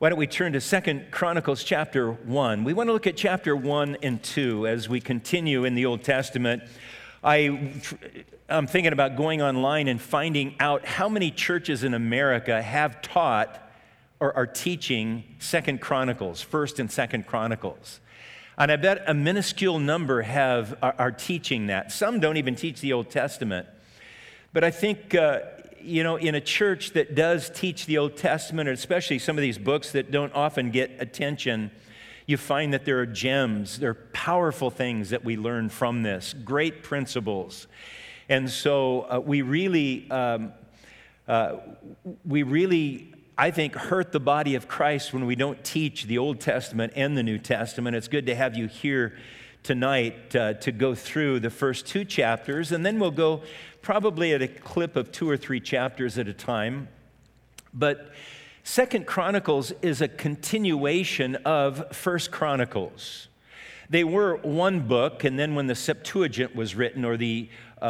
Why don't we turn to 2 Chronicles chapter 1. We want to look at chapter 1 and 2 as we continue in the Old Testament. I'm thinking about going online and finding out how many churches in America have taught or are teaching 2 Chronicles, 1st and 2nd Chronicles. And I bet a minuscule number are teaching that. Some don't even teach the Old Testament. But I think, in a church that does teach the Old Testament, and especially some of these books that don't often get attention, you find that there are gems, there are powerful things that we learn from this, great principles. And so we really, I think, hurt the body of Christ when we don't teach the Old Testament and the New Testament. It's good to have you here tonight to go through the first 2 chapters, and then we'll go probably at a clip of 2 or 3 chapters at a time. But 2 Chronicles is a continuation of 1 Chronicles. They were one book, and then when the Septuagint was written, or the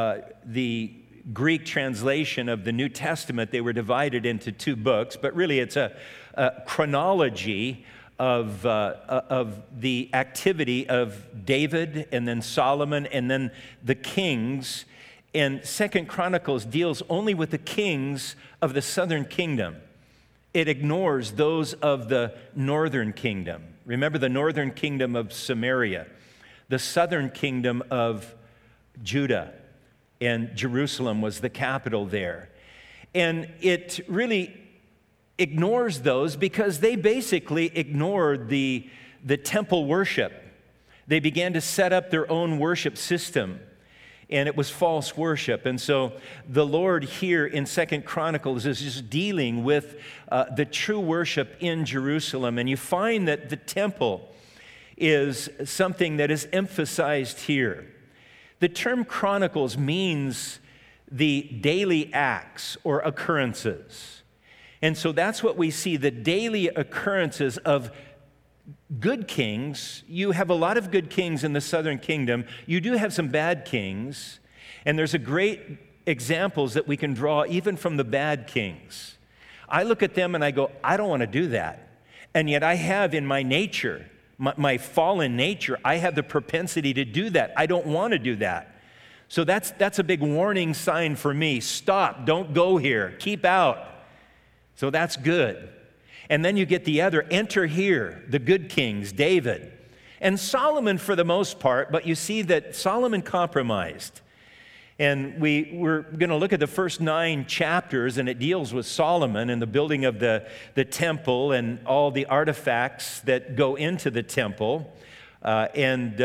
Greek translation of the New Testament, they were divided into 2 books, but really it's a chronology of the activity of David and then Solomon and then the kings. And 2 Chronicles deals only with the kings of the southern kingdom. It ignores those of the northern kingdom. Remember the northern kingdom of Samaria, the southern kingdom of Judah, and Jerusalem was the capital there. And it really ignores those because they basically ignored the temple worship. They began to set up their own worship system, and it was false worship. And so the Lord here in 2 Chronicles is just dealing with the true worship in Jerusalem. And you find that the temple is something that is emphasized here. The term chronicles means the daily acts or occurrences. And so that's what we see, the daily occurrences of good kings. You have a lot of good kings in the southern kingdom. You do have some bad kings. And there's a great examples that we can draw even from the bad kings. I look at them and I go, I don't want to do that. And yet I have in my nature, my fallen nature, I have the propensity to do that. I don't want to do that. So that's a big warning sign for me. Stop, don't go here, keep out. So that's good. And then you get the other, enter here, the good kings, David. And Solomon for the most part, but you see that Solomon compromised. And we're going to look at the first 9 chapters, and it deals with Solomon and the building of the temple and all the artifacts that go into the temple and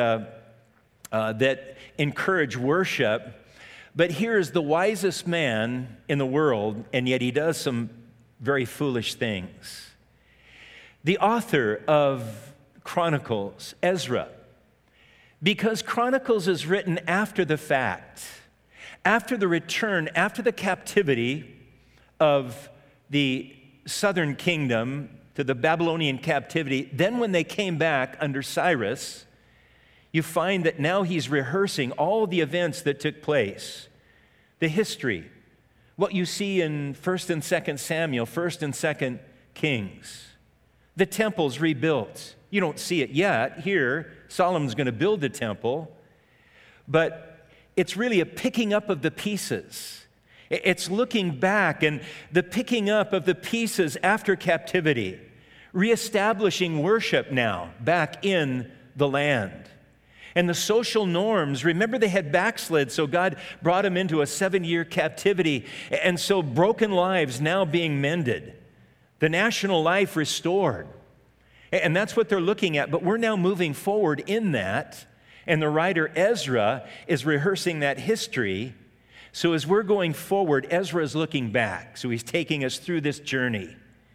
that encourage worship. But here is the wisest man in the world, and yet he does some very foolish things. The author of Chronicles, Ezra, because Chronicles is written after the fact, after the return, after the captivity of the southern kingdom to the Babylonian captivity, then when they came back under Cyrus, you find that now he's rehearsing all the events that took place, the history, what you see in 1st and 2nd Samuel, 1st and 2nd Kings. The temple's rebuilt. You don't see it yet. Here, Solomon's going to build the temple, but it's really a picking up of the pieces. It's looking back and the picking up of the pieces after captivity, reestablishing worship now back in the land. And the social norms, remember they had backslid, so God brought them into a 7-year captivity. And so broken lives now being mended, the national life restored. And that's what they're looking at. But we're now moving forward in that. And the writer Ezra is rehearsing that history. So as we're going forward, Ezra is looking back. So he's taking us through this journey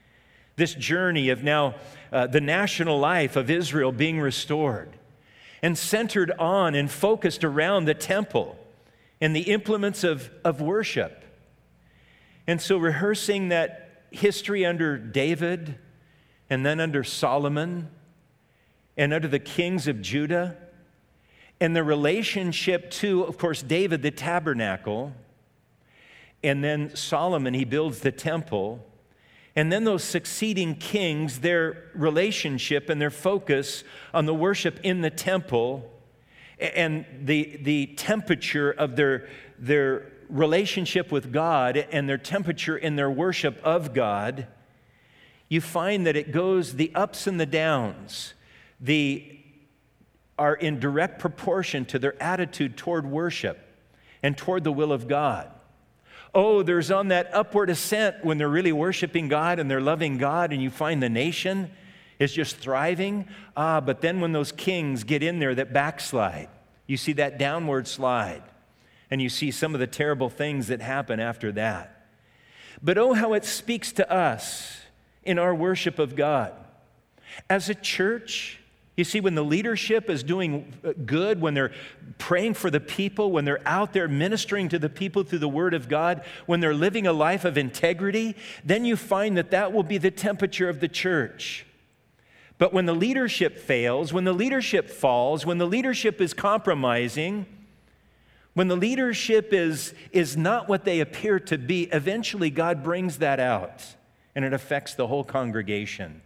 of now the national life of Israel being restored and centered on and focused around the temple and the implements of worship. And so rehearsing that history under David and then under Solomon and under the kings of Judah, and the relationship to, of course, David, the tabernacle, and then Solomon, he builds the temple, And then those succeeding kings, their relationship and their focus on the worship in the temple and the temperature of their relationship with God and their temperature in their worship of God, you find that it goes, the ups and the downs, are in direct proportion to their attitude toward worship and toward the will of God. Oh, there's on that upward ascent when they're really worshiping God and they're loving God, and you find the nation is just thriving. But then when those kings get in there that backslide, you see that downward slide, and you see some of the terrible things that happen after that. But oh, how it speaks to us in our worship of God. As a church, you see, when the leadership is doing good, when they're praying for the people, when they're out there ministering to the people through the Word of God, when they're living a life of integrity, then you find that that will be the temperature of the church. But when the leadership fails, when the leadership falls, when the leadership is compromising, when the leadership is not what they appear to be, eventually God brings that out, and it affects the whole congregation.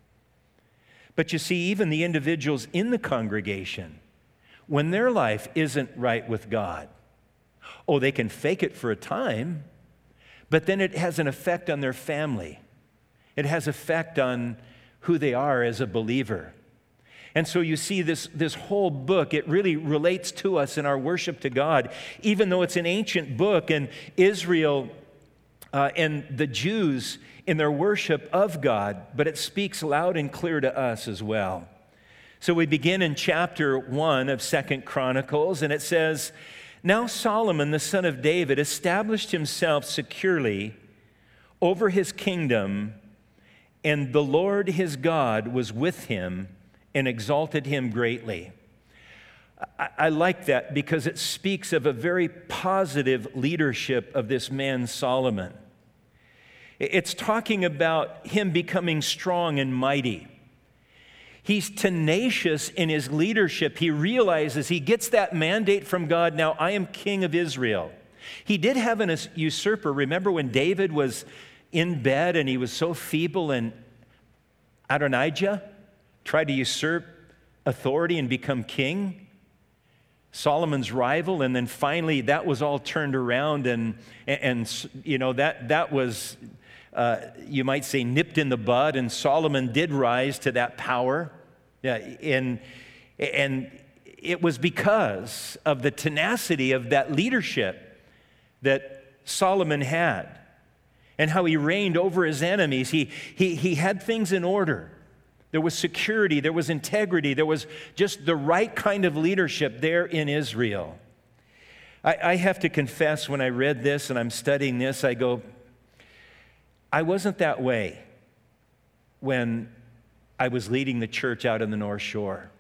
But you see, even the individuals in the congregation, when their life isn't right with God, oh, they can fake it for a time, but then it has an effect on their family. It has effect on who they are as a believer. And so you see this whole book, it really relates to us in our worship to God, even though it's an ancient book, and Israel and the Jews in their worship of God, but it speaks loud and clear to us as well. So we begin in chapter 1 of 2 Chronicles, and it says, "Now Solomon, the son of David, established himself securely over his kingdom, and the Lord his God was with him and exalted him greatly." I like that because it speaks of a very positive leadership of this man Solomon. It's talking about him becoming strong and mighty. He's tenacious in his leadership. He realizes, he gets that mandate from God, now I am king of Israel. He did have an usurper. Remember when David was in bed and he was so feeble, and Adonijah tried to usurp authority and become king? Solomon's rival, and then finally that was all turned around, and you know that was you might say nipped in the bud, and Solomon did rise to that power, and it was because of the tenacity of that leadership that Solomon had, and how he reigned over his enemies. He had things in order. There was security, there was integrity, there was just the right kind of leadership there in Israel. I have to confess, when I read this and I'm studying this, I go, I wasn't that way when I was leading the church out in the North Shore.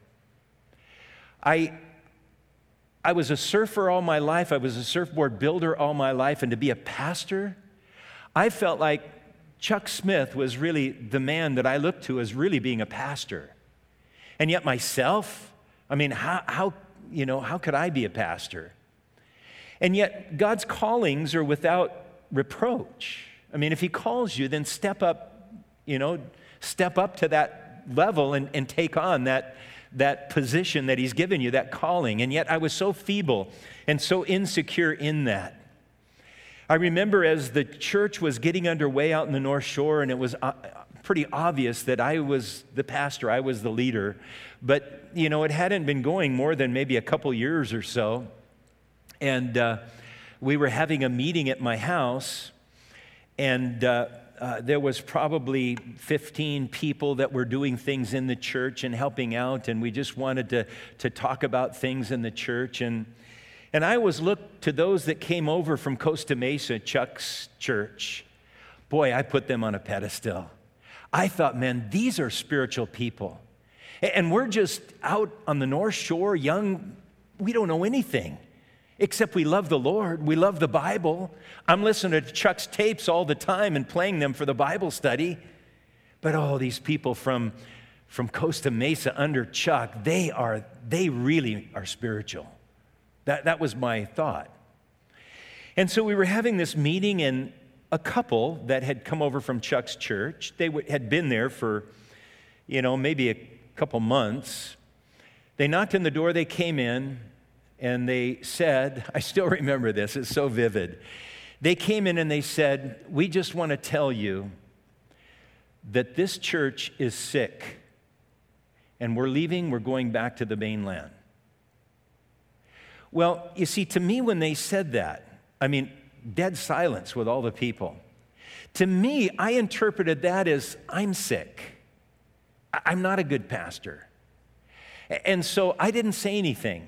I was a surfer all my life. I was a surfboard builder all my life. And to be a pastor, I felt like Chuck Smith was really the man that I looked to as really being a pastor. And yet myself, I mean, how could I be a pastor? And yet God's callings are without reproach. I mean, if he calls you, then step up to that level and take on that position that he's given you, that calling. And yet I was so feeble and so insecure in that. I remember as the church was getting underway out in the North Shore, and it was pretty obvious that I was the pastor, I was the leader. But, it hadn't been going more than maybe a couple years or so. And we were having a meeting at my house, and there was probably 15 people that were doing things in the church and helping out, and we just wanted to talk about things in the church. And I always looked to those that came over from Costa Mesa, Chuck's church. Boy, I put them on a pedestal. I thought, man, these are spiritual people. And we're just out on the North Shore, young, we don't know anything. Except we love the Lord, we love the Bible. I'm listening to Chuck's tapes all the time and playing them for the Bible study. But these people from Costa Mesa under Chuck, they really are spiritual. That was my thought. And so we were having this meeting, and a couple that had come over from Chuck's church. They had been there for, maybe a couple months. They knocked on the door, they came in, and they said, I still remember this, it's so vivid. They came in and they said, we just want to tell you that this church is sick, and we're leaving, we're going back to the mainland. Well, you see, to me, when they said that, dead silence with all the people. To me, I interpreted that as, I'm sick. I'm not a good pastor. And so I didn't say anything.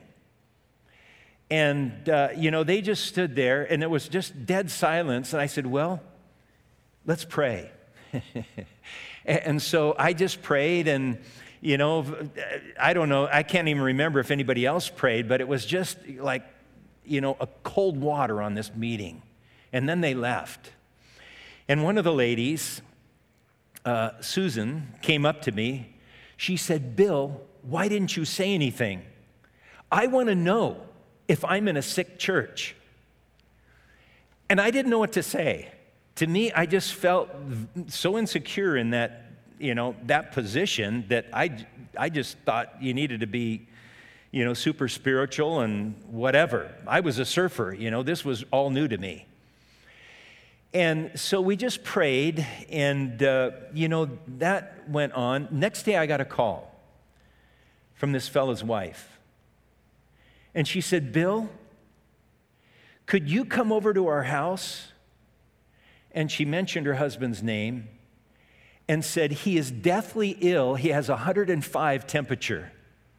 And, they just stood there, and it was just dead silence. And I said, well, let's pray. And so I just prayed, and, I don't know, I can't even remember if anybody else prayed, but it was just like, a cold water on this meeting. And then they left. And one of the ladies, Susan, came up to me. She said, Bill, why didn't you say anything? I want to know if I'm in a sick church. And I didn't know what to say. To me, I just felt so insecure in that, that position that I just thought you needed to be, super spiritual and whatever. I was a surfer, this was all new to me. And so we just prayed, and, that went on. Next day, I got a call from this fellow's wife. And she said, Bill, could you come over to our house? And she mentioned her husband's name and said, he is deathly ill. He has 105 temperature.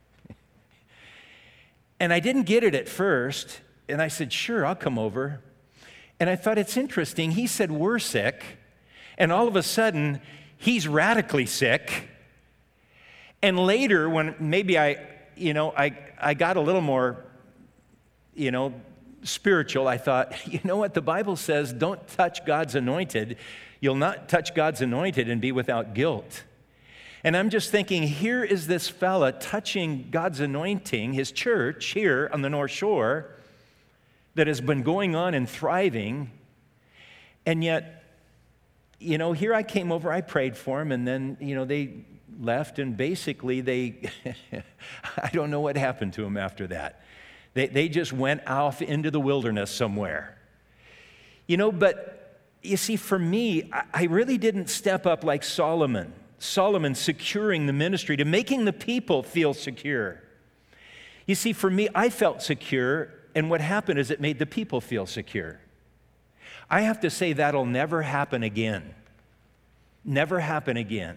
And I didn't get it at first. And I said, sure, I'll come over. And I thought, it's interesting. He said, we're sick. And all of a sudden, he's radically sick. And later, when maybe I got a little more, spiritual, I thought, what? The Bible says, don't touch God's anointed. You'll not touch God's anointed and be without guilt. And I'm just thinking, here is this fella touching God's anointing, his church here on the North Shore, that has been going on and thriving. And yet, here I came over, I prayed for him, and then, they left, and basically they, I don't know what happened to him after that. They just went off into the wilderness somewhere. But you see, for me, I really didn't step up like Solomon securing the ministry to making the people feel secure. You see, for me, I felt secure, and what happened is it made the people feel secure. I have to say that'll never happen again. Never happen again.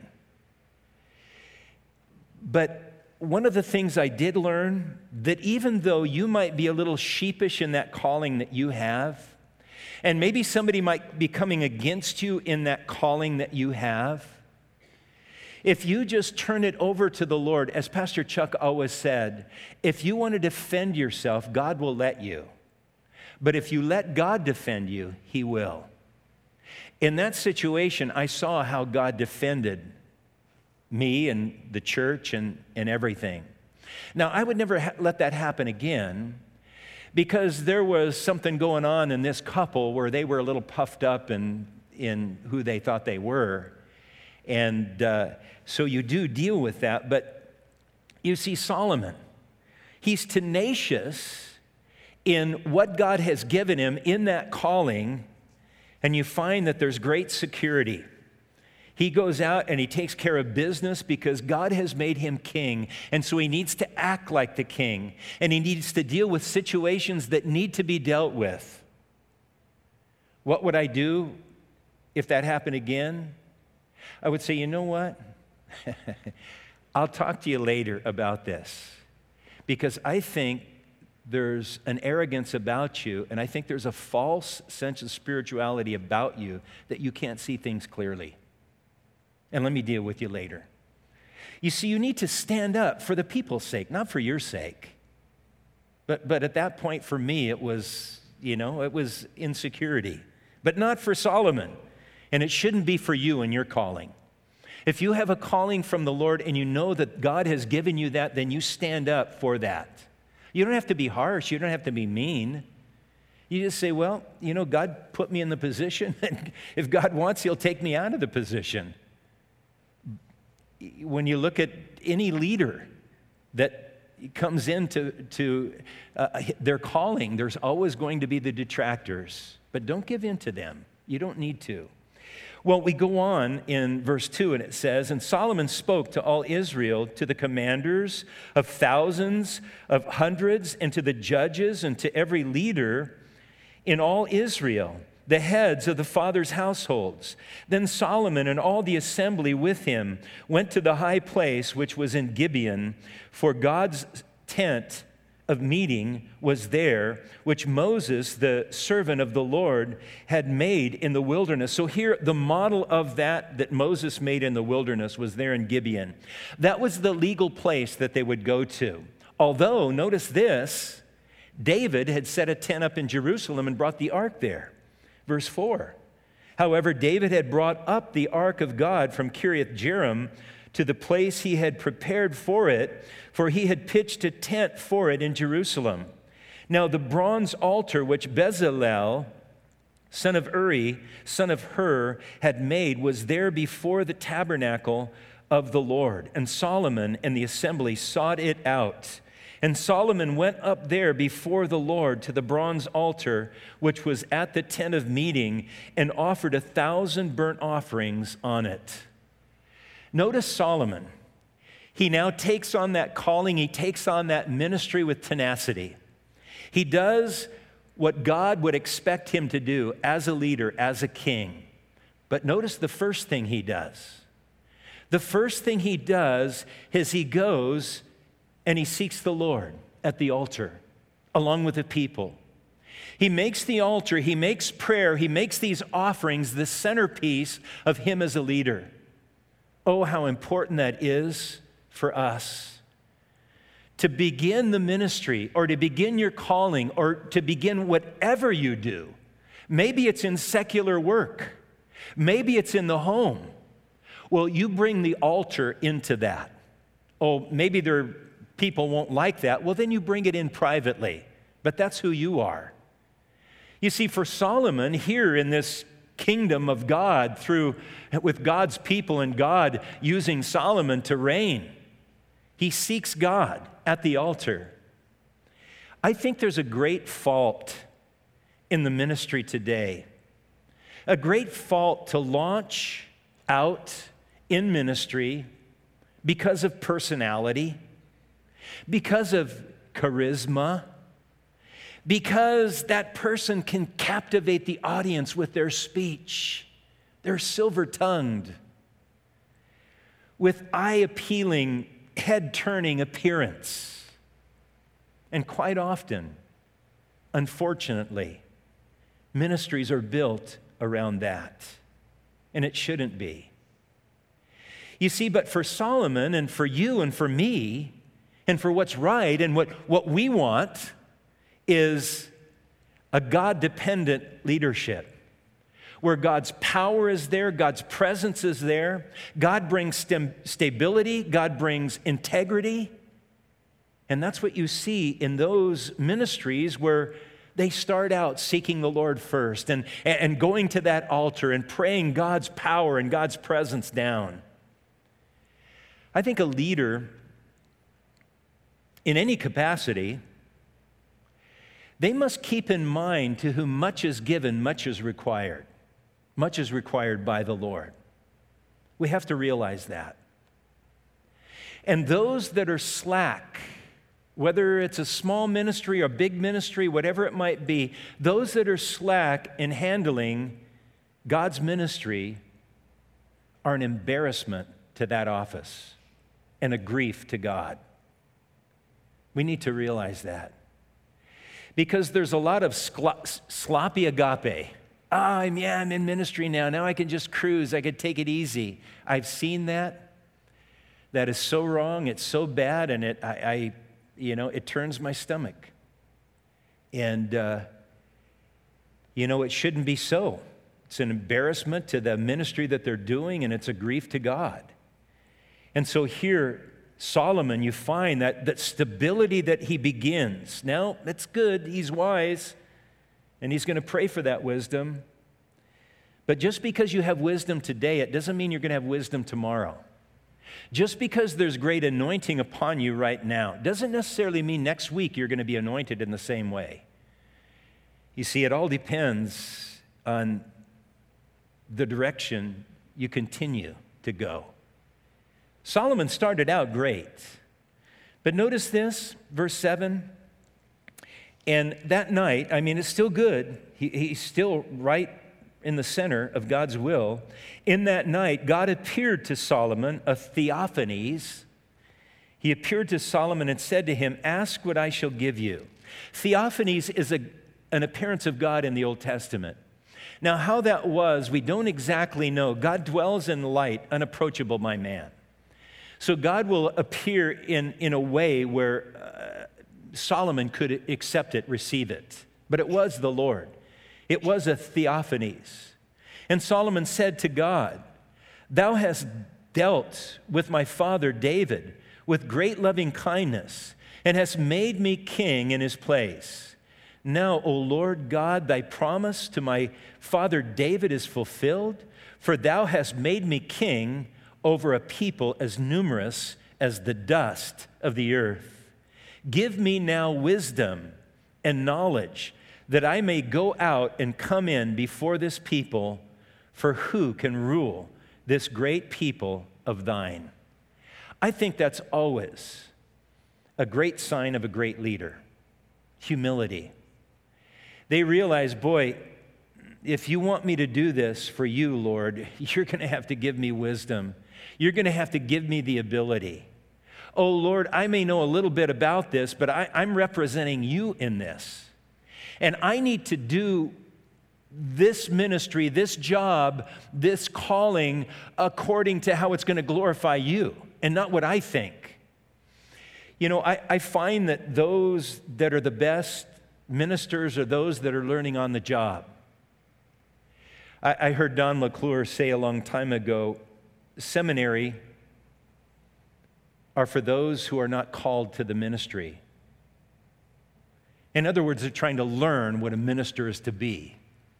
But one of the things I did learn, that even though you might be a little sheepish in that calling that you have, and maybe somebody might be coming against you in that calling that you have, if you just turn it over to the Lord, as Pastor Chuck always said, if you want to defend yourself, God will let you. But if you let God defend you, He will. In that situation, I saw how God defended me and the church and everything. Now, I would never let that happen again, because there was something going on in this couple where they were a little puffed up in who they thought they were. And so you do deal with that. But you see, Solomon, he's tenacious in what God has given him in that calling, and you find that there's great security. He goes out and he takes care of business because God has made him king. And so he needs to act like the king. And he needs to deal with situations that need to be dealt with. What would I do if that happened again? I would say, you know what? I'll talk to you later about this. Because I think there's an arrogance about you, and I think there's a false sense of spirituality about you that you can't see things clearly. And let me deal with you later. You see, you need to stand up for the people's sake, not for your sake. But at that point, for me, it was, it was insecurity. But not for Solomon. And it shouldn't be for you and your calling. If you have a calling from the Lord and you know that God has given you that, then you stand up for that. You don't have to be harsh. You don't have to be mean. You just say, well, God put me in the position, and if God wants, he'll take me out of the position. When you look at any leader that comes into their calling, there's always going to be the detractors, but don't give in to them. You don't need to. Well, we go on in verse 2, and it says, "And Solomon spoke to all Israel, to the commanders of thousands, of hundreds, and to the judges, and to every leader in all Israel, the heads of the fathers' households. Then Solomon and all the assembly with him went to the high place which was in Gibeon, for God's tent of meeting was there, which Moses, the servant of the Lord, had made in the wilderness." So here, the model of that Moses made in the wilderness was there in Gibeon. That was the legal place that they would go to. Although, notice this, David had set a tent up in Jerusalem and brought the ark there. Verse 4. However, David had brought up the ark of God from Kiriath Jearim to the place he had prepared for it, for he had pitched a tent for it in Jerusalem. Now the bronze altar which Bezalel, son of Uri, son of Hur, had made was there before the tabernacle of the Lord. And Solomon and the assembly sought it out. And Solomon went up there before the Lord to the bronze altar, which was at the tent of meeting, and offered 1,000 burnt offerings on it. Notice Solomon. He now takes on that calling. He takes on that ministry with tenacity. He does what God would expect him to do as a leader, as a king. But notice the first thing he does. The first thing he does is he goes and he seeks the Lord at the altar along with the people. He makes the altar, he makes prayer, he makes these offerings the centerpiece of him as a leader. Oh, how important that is for us. To begin the ministry or to begin your calling or to begin whatever you do. Maybe it's in secular work. Maybe it's in the home. Well, you bring the altar into that. Oh, maybe people won't like that. Well, then you bring it in privately. But that's who you are. You see, for Solomon, here in this kingdom of God, with God's people and God using Solomon to reign, he seeks God at the altar. I think there's a great fault in the ministry today. A great fault to launch out in ministry because of personality, because of charisma, because that person can captivate the audience with their speech. They're silver-tongued, with eye-appealing, head-turning appearance. And quite often, unfortunately, ministries are built around that, and it shouldn't be. You see, but for Solomon and for you and for me, and for what's right and what we want is a God-dependent leadership where God's power is there, God's presence is there, God brings stability, God brings integrity, and that's what you see in those ministries where they start out seeking the Lord first and going to that altar and praying God's power and God's presence down. I think a leader in any capacity, they must keep in mind to whom much is given, much is required. Much is required by the Lord. We have to realize that. And those that are slack, whether it's a small ministry or big ministry, whatever it might be, those that are slack in handling God's ministry are an embarrassment to that office and a grief to God. We need to realize that. Because there's a lot of sloppy agape. I'm in ministry now. Now I can just cruise. I can take it easy. I've seen that. That is so wrong. It's so bad, and it turns my stomach. And it shouldn't be so. It's an embarrassment to the ministry that they're doing, and it's a grief to God. And so here, Solomon, you find that stability that he begins. Now, that's good. He's wise. And he's going to pray for that wisdom. But just because you have wisdom today, it doesn't mean you're going to have wisdom tomorrow. Just because there's great anointing upon you right now doesn't necessarily mean next week you're going to be anointed in the same way. You see, it all depends on the direction you continue to go. Solomon started out great. But notice this, verse 7. And that night, it's still good. He's still right in the center of God's will. In that night, God appeared to Solomon, a theophanies. He appeared to Solomon and said to him, "Ask what I shall give you." Theophanies is an appearance of God in the Old Testament. Now, how that was, we don't exactly know. God dwells in light, unapproachable by man. So God will appear in a way where Solomon could accept it, receive it. But it was the Lord. It was a theophanies. And Solomon said to God, "Thou hast dealt with my father David with great loving kindness, and hast made me king in his place. Now, O Lord God, thy promise to my father David is fulfilled, for thou hast made me king over a people as numerous as the dust of the earth. Give me now wisdom and knowledge, that I may go out and come in before this people, for who can rule this great people of thine?" I think that's always a great sign of a great leader. Humility. They realize, boy, if you want me to do this for you, Lord, you're going to have to give me wisdom. You're going to have to give me the ability. Oh, Lord, I may know a little bit about this, but I'm representing you in this. And I need to do this ministry, this job, this calling according to how it's going to glorify you and not what I think. I find that those that are the best ministers are those that are learning on the job. I heard Don McClure say a long time ago, seminary are for those who are not called to the ministry. In other words, they're trying to learn what a minister is to be.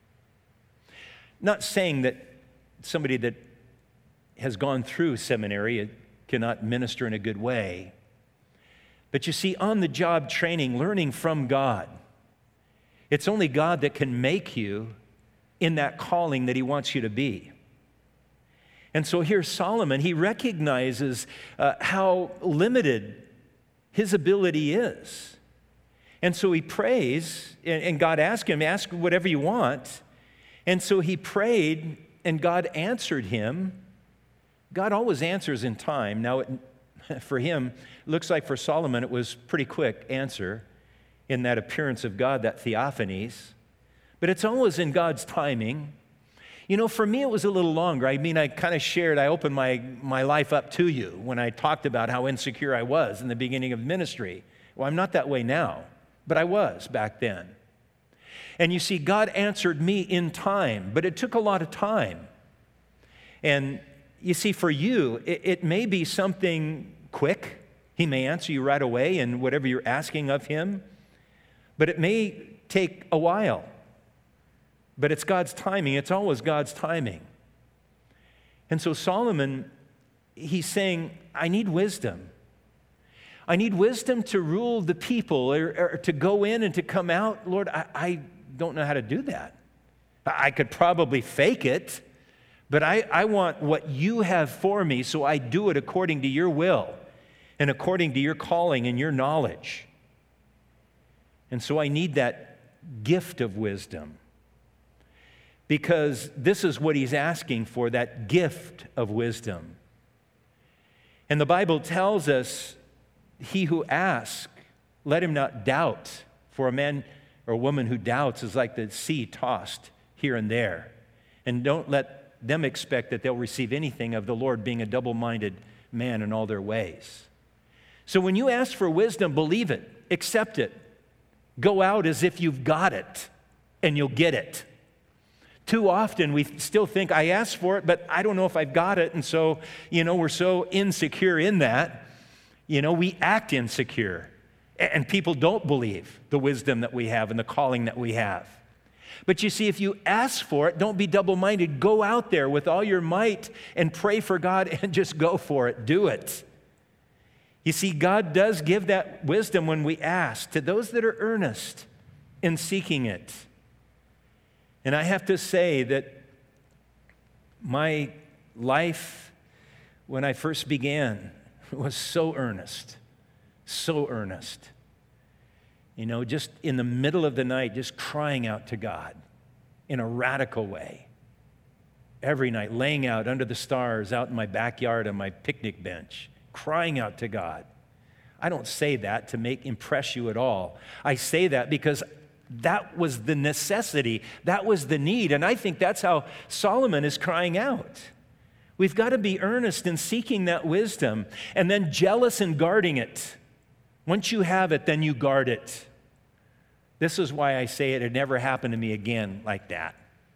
Not saying that somebody that has gone through seminary cannot minister in a good way. But you see, on-the-job training, learning from God, it's only God that can make you in that calling that he wants you to be. And so here Solomon, he recognizes how limited his ability is. And so he prays, and God asked him, "Ask whatever you want." And so he prayed, and God answered him. God always answers in time. Now, for him, it looks like for Solomon, it was pretty quick answer in that appearance of God, that theophanies. But it's always in God's timing. For me, it was a little longer. I kind of shared, I opened my life up to you when I talked about how insecure I was in the beginning of ministry. Well, I'm not that way now, but I was back then. And you see, God answered me in time, but it took a lot of time. And you see, for you, it may be something quick. He may answer you right away in whatever you're asking of him, but it may take a while. But it's God's timing. It's always God's timing. And so Solomon, he's saying, I need wisdom. I need wisdom to rule the people or to go in and to come out. Lord, I don't know how to do that. I could probably fake it, but I want what you have for me, so I do it according to your will and according to your calling and your knowledge. And so I need that gift of wisdom, because this is what he's asking for, that gift of wisdom. And the Bible tells us, he who asks, let him not doubt. For a man or a woman who doubts is like the sea tossed here and there. And don't let them expect that they'll receive anything of the Lord, being a double-minded man in all their ways. So when you ask for wisdom, believe it, accept it. Go out as if you've got it, and you'll get it. Too often we still think, I asked for it, but I don't know if I've got it. And so, we're so insecure in that, we act insecure. And people don't believe the wisdom that we have and the calling that we have. But you see, if you ask for it, don't be double-minded. Go out there with all your might and pray for God and just go for it. Do it. You see, God does give that wisdom when we ask to those that are earnest in seeking it. And I have to say that my life when I first began was so earnest, so earnest. You know, just in the middle of the night, just crying out to God in a radical way. Every night, laying out under the stars out in my backyard on my picnic bench, crying out to God. I don't say that to impress you at all. I say that because that was the necessity, that was the need, and I think that's how Solomon is crying out. We've got to be earnest in seeking that wisdom and then jealous in guarding it. Once you have it, then you guard it. This is why I say it never happened to me again like that.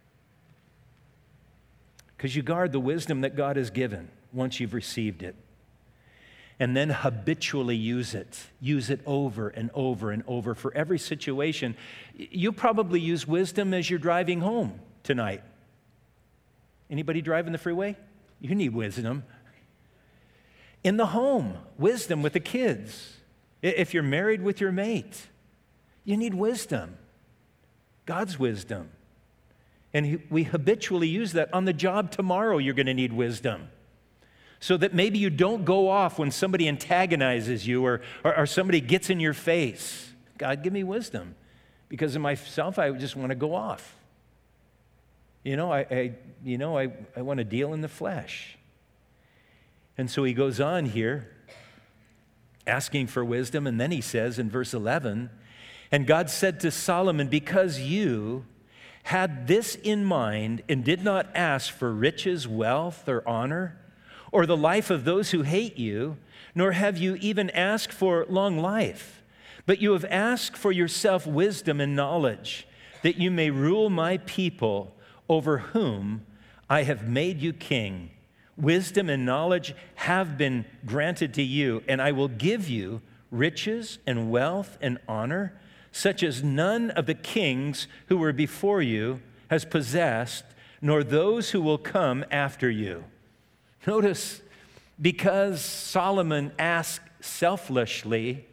Because you guard the wisdom that God has given once you've received it. And then habitually use it. Use it over and over and over for every situation. You probably use wisdom as you're driving home tonight. Anybody driving the freeway? You need wisdom. In the home, wisdom with the kids. If you're married with your mate, you need wisdom. God's wisdom. And we habitually use that. On the job tomorrow, you're going to need wisdom. So that maybe you don't go off when somebody antagonizes you or somebody gets in your face. God, give me wisdom. Because of myself, I just want to go off. I want to deal in the flesh. And so he goes on here, asking for wisdom, and then he says in verse 11, and God said to Solomon, because you had this in mind and did not ask for riches, wealth, or honor, or the life of those who hate you, nor have you even asked for long life, but you have asked for yourself wisdom and knowledge, that you may rule my people over whom I have made you king. Wisdom and knowledge have been granted to you, and I will give you riches and wealth and honor, such as none of the kings who were before you has possessed, nor those who will come after you. Notice, because Solomon asked selflessly,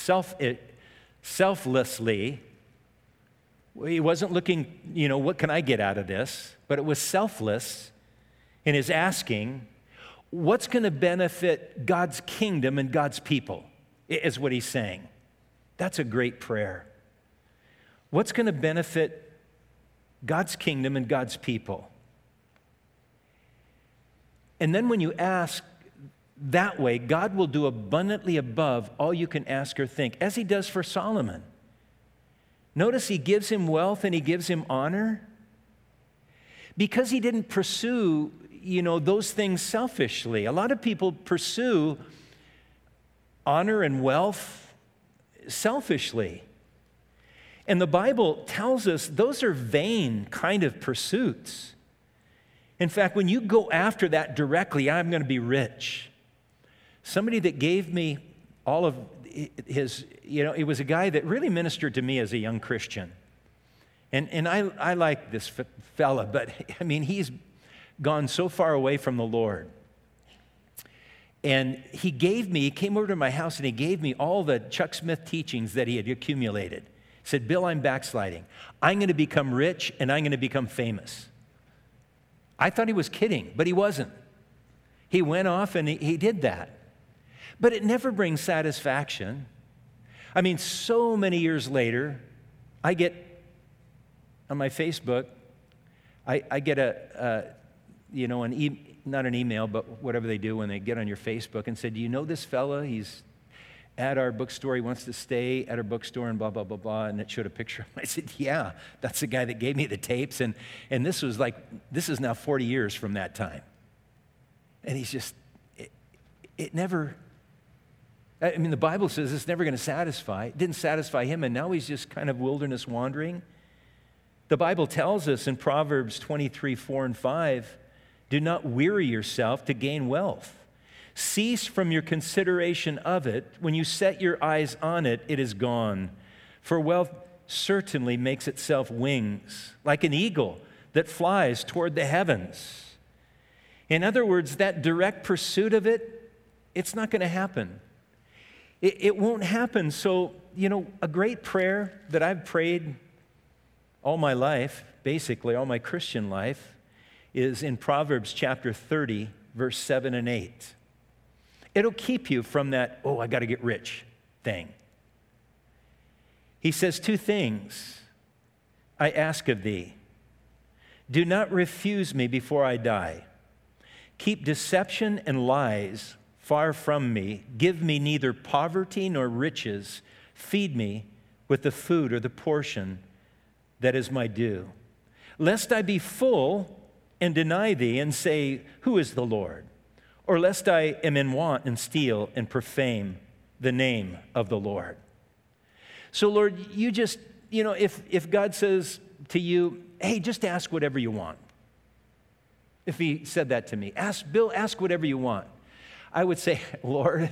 he wasn't looking, what can I get out of this? But it was selfless in his asking, what's going to benefit God's kingdom and God's people, is what he's saying. That's a great prayer. What's going to benefit God's kingdom and God's people? And then when you ask that way, God will do abundantly above all you can ask or think, as he does for Solomon. Notice he gives him wealth and he gives him honor because he didn't pursue, those things selfishly. A lot of people pursue honor and wealth selfishly. And the Bible tells us those are vain kind of pursuits. In fact, when you go after that directly, I'm going to be rich. Somebody that gave me all of his, it was a guy that really ministered to me as a young Christian. And I like this fella, but he's gone so far away from the Lord. And he came over to my house and he gave me all the Chuck Smith teachings that he had accumulated. He said, Bill, I'm backsliding. I'm going to become rich and I'm going to become famous. I thought he was kidding, but he wasn't. He went off and he did that. But it never brings satisfaction. So many years later, I get on my Facebook, I get not an email, but whatever they do when they get on your Facebook and say, do you know this fella? He's at our bookstore. He wants to stay at our bookstore and blah, blah, blah, blah. And it showed a picture of him. I said, yeah, that's the guy that gave me the tapes. And this is now 40 years from that time. And he's just, it never, the Bible says it's never going to satisfy. It didn't satisfy him, and now he's just kind of wilderness wandering. The Bible tells us in Proverbs 23:4-5, do not weary yourself to gain wealth. Cease from your consideration of it. When you set your eyes on it, it is gone. For wealth certainly makes itself wings, like an eagle that flies toward the heavens. In other words, that direct pursuit of it, it's not going to happen. It won't happen. So, a great prayer that I've prayed all my life, basically all my Christian life, is in Proverbs chapter 30, verse 7 and 8. It'll keep you from that, I got to get rich thing. He says 2 things I ask of thee. Do not refuse me before I die. Keep deception and lies far from me. Give me neither poverty nor riches. Feed me with the food or the portion that is my due. Lest I be full and deny thee and say, who is the Lord? Or lest I am in want and steal and profane the name of the Lord. So Lord, you just, if God says to you, hey, just ask whatever you want. If he said that to me, Bill, ask whatever you want. I would say, Lord,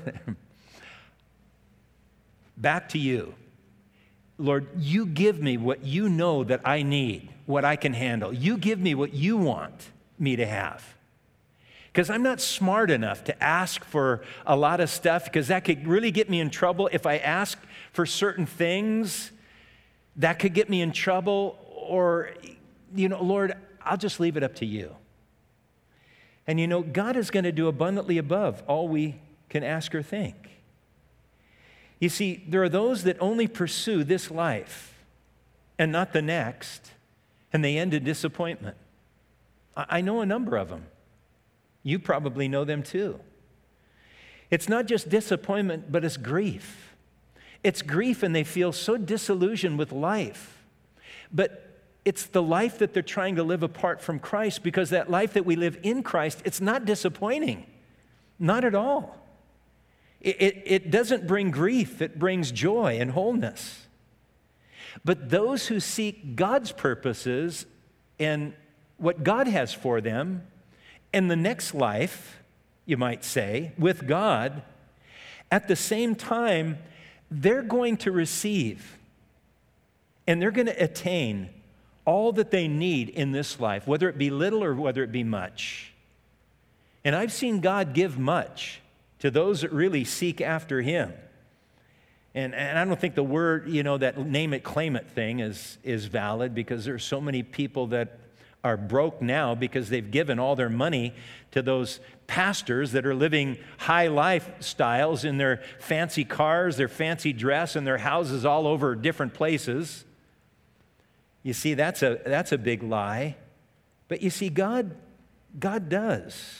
back to you. Lord, you give me what you know that I need, what I can handle. You give me what you want me to have. Because I'm not smart enough to ask for a lot of stuff, because that could really get me in trouble. If I ask for certain things, that could get me in trouble. Or, Lord, I'll just leave it up to you. And God is going to do abundantly above all we can ask or think. You see, there are those that only pursue this life and not the next, and they end in disappointment. I know a number of them. You probably know them too. It's not just disappointment, but it's grief. It's grief, and they feel so disillusioned with life. But it's the life that they're trying to live apart from Christ, because that life that we live in Christ, it's not disappointing. Not at all. It doesn't bring grief. It brings joy and wholeness. But those who seek God's purposes and what God has for them in the next life, you might say, with God, at the same time, they're going to receive and they're going to attain all that they need in this life, whether it be little or whether it be much. And I've seen God give much to those that really seek after him. And I don't think the word, that name it, claim it thing is valid, because there's so many people that are broke now because they've given all their money to those pastors that are living high lifestyles in their fancy cars, their fancy dress, and their houses all over different places. You see, that's a big lie. But you see, God does.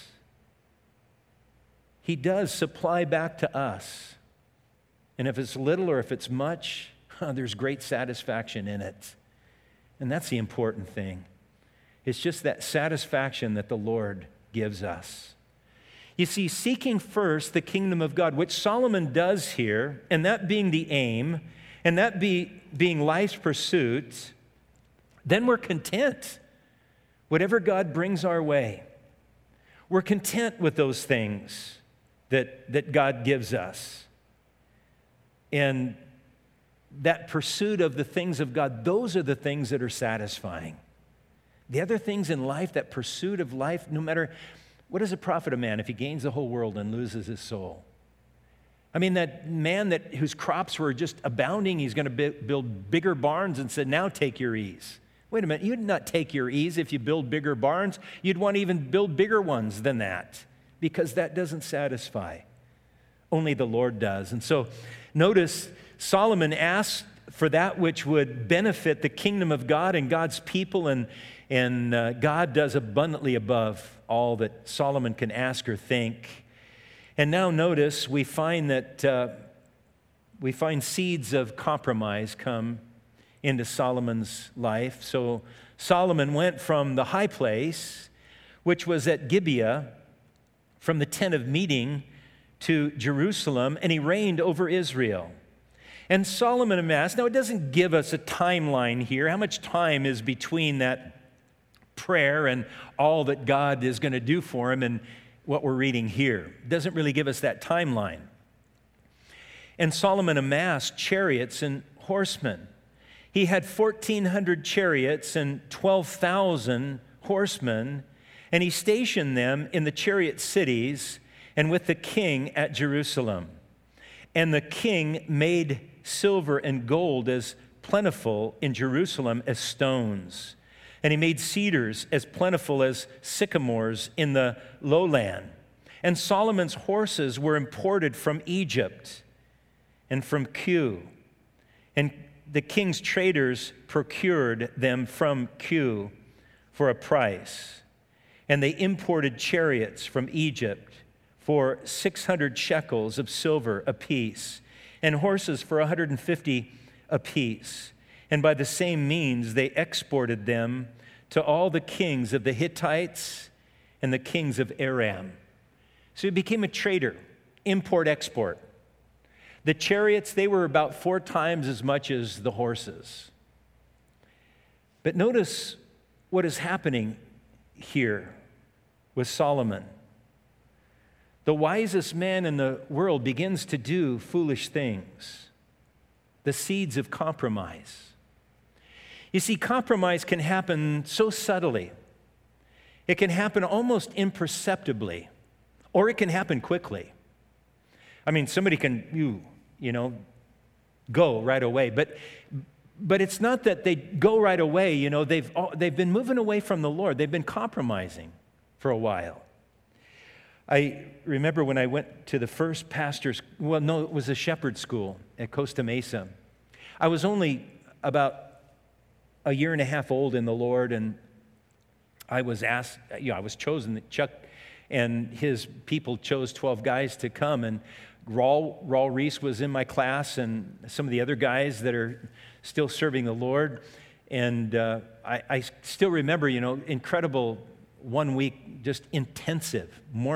He does supply back to us. And if it's little or if it's much, there's great satisfaction in it. And that's the important thing. It's just that satisfaction that the Lord gives us. You see, seeking first the kingdom of God, which Solomon does here, and that being the aim, and that being life's pursuit, then we're content. Whatever God brings our way, we're content with those things that God gives us. And that pursuit of the things of God, those are the things that are satisfying. The other things in life, that pursuit of life, no matter, what does it profit a man if he gains the whole world and loses his soul? I mean, that man whose crops were just abounding, he's going to build bigger barns and said, now take your ease. Wait a minute, you'd not take your ease if you build bigger barns. You'd want to even build bigger ones than that, because that doesn't satisfy. Only the Lord does. And so notice Solomon asked for that which would benefit the kingdom of God and God's people, and God does abundantly above all that Solomon can ask or think. And now notice we find seeds of compromise come into Solomon's life. So Solomon went from the high place, which was at Gibeah, from the tent of meeting, to Jerusalem, and he reigned over Israel. And Solomon amassed, now it doesn't give us a timeline here, how much time is between that prayer and all that God is going to do for him and what we're reading here. It doesn't really give us that timeline. And Solomon amassed chariots and horsemen. He had 1,400 chariots and 12,000 horsemen, and he stationed them in the chariot cities and with the king at Jerusalem. And the king made silver and gold as plentiful in Jerusalem as stones. And he made cedars as plentiful as sycamores in the lowland. And Solomon's horses were imported from Egypt and from Kue. And the king's traders procured them from Kue for a price. And they imported chariots from Egypt for 600 shekels of silver apiece, and horses for 150 apiece. And by the same means they exported them to all the kings of the Hittites and the kings of Aram. So he became a trader, import-export. The chariots, they were about 4 times as much as the horses. But notice what is happening here with Solomon. The wisest man in the world begins to do foolish things, the seeds of compromise. You see, compromise can happen so subtly. It can happen almost imperceptibly, or it can happen quickly. I mean, somebody can, go right away. But it's not that they go right away. They've been moving away from the Lord. They've been compromising for a while. I remember when I went to the first it was a shepherd school at Costa Mesa. I was only about a year and a half old in the Lord, and I was asked, I was chosen. Chuck and his people chose 12 guys to come, and Raul Reese was in my class, and some of the other guys that are still serving the Lord. And I still remember, incredible 1 week, just intensive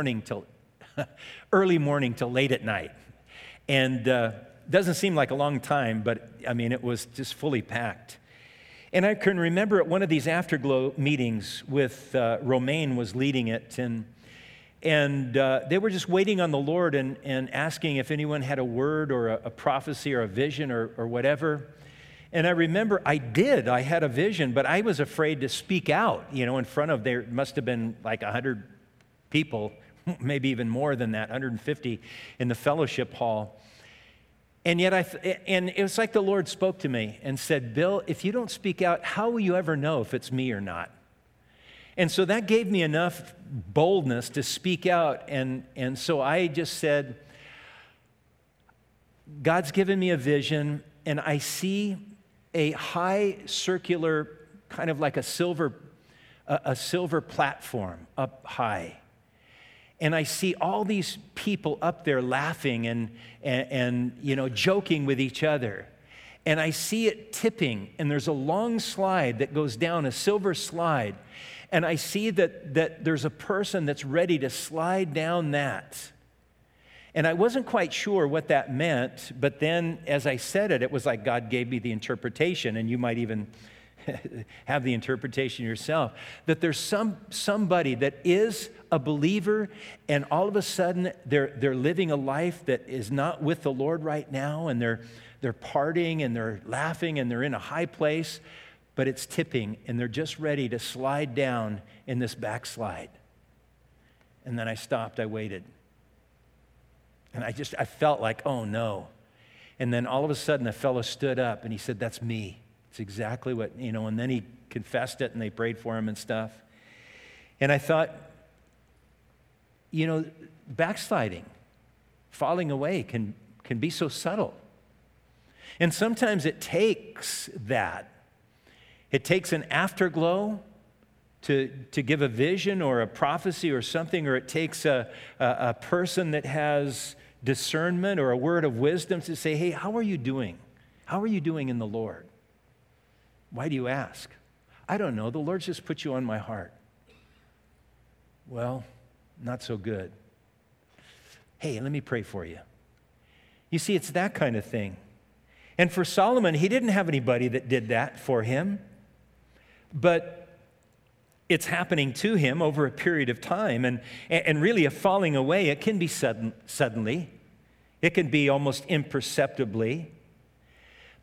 early morning till late at night. And doesn't seem like a long time, but it was just fully packed. And I can remember at one of these Afterglow meetings with Romaine was leading it, and they were just waiting on the Lord and asking if anyone had a word or a prophecy or a vision or whatever. And I remember I had a vision, but I was afraid to speak out, in front of, there must have been like 100 people, maybe even more than that, 150 in the fellowship hall. And yet and it was like the Lord spoke to me and said, Bill, if you don't speak out, how will you ever know if it's me or not? And so that gave me enough boldness to speak out. And so I just said, God's given me a vision, and I see a high circular, kind of like a silver platform up high. And I see all these people up there laughing and joking with each other. And I see it tipping, and there's a long slide that goes down, a silver slide. And I see that there's a person that's ready to slide down that. And I wasn't quite sure what that meant, but then as I said it, it was like God gave me the interpretation, and you might even have the interpretation yourself, that there's somebody that is a believer, and all of a sudden they're living a life that is not with the Lord right now, and they're partying and they're laughing and they're in a high place, but it's tipping, and they're just ready to slide down in this backslide. And then I stopped, I waited. And I felt like, oh no. And then all of a sudden a fellow stood up and he said, that's me. It's exactly what, and then he confessed it and they prayed for him and stuff. And I thought, backsliding, falling away can be so subtle. And sometimes it takes that. It takes an afterglow to give a vision or a prophecy or something, or it takes a person that has discernment or a word of wisdom to say, hey, how are you doing? How are you doing in the Lord? Why do you ask? I don't know. The Lord's just put you on my heart. Well, not so good. Hey, let me pray for you. You see, it's that kind of thing. And for Solomon, he didn't have anybody that did that for him, but it's happening to him over a period of time, and really a falling away. It can be suddenly. It can be almost imperceptibly.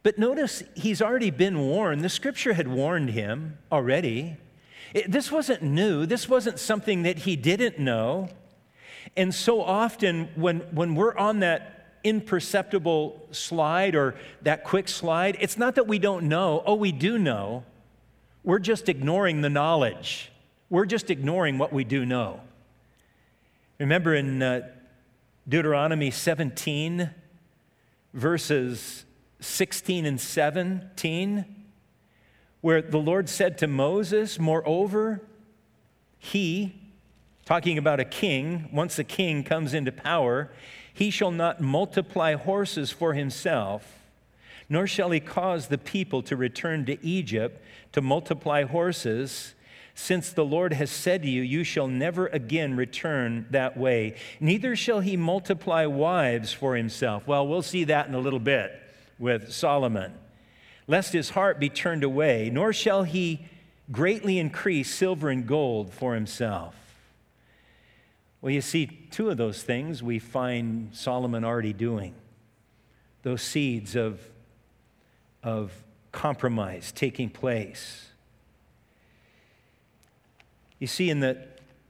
But notice he's already been warned. The scripture had warned him already. This wasn't new. This wasn't something that he didn't know. And so often when we're on that imperceptible slide or that quick slide, it's not that we don't know. Oh, we do know. We're just ignoring the knowledge. We're just ignoring what we do know. Remember in Deuteronomy 17, verses 16 and 17, where the Lord said to Moses, moreover, he, talking about a king, once the king comes into power, he shall not multiply horses for himself, nor shall he cause the people to return to Egypt to multiply horses, since the Lord has said to you, you shall never again return that way. Neither shall he multiply wives for himself. Well, we'll see that in a little bit with Solomon. Lest his heart be turned away, nor shall he greatly increase silver and gold for himself. Well, you see, two of those things we find Solomon already doing. Those seeds of compromise taking place. You see, in the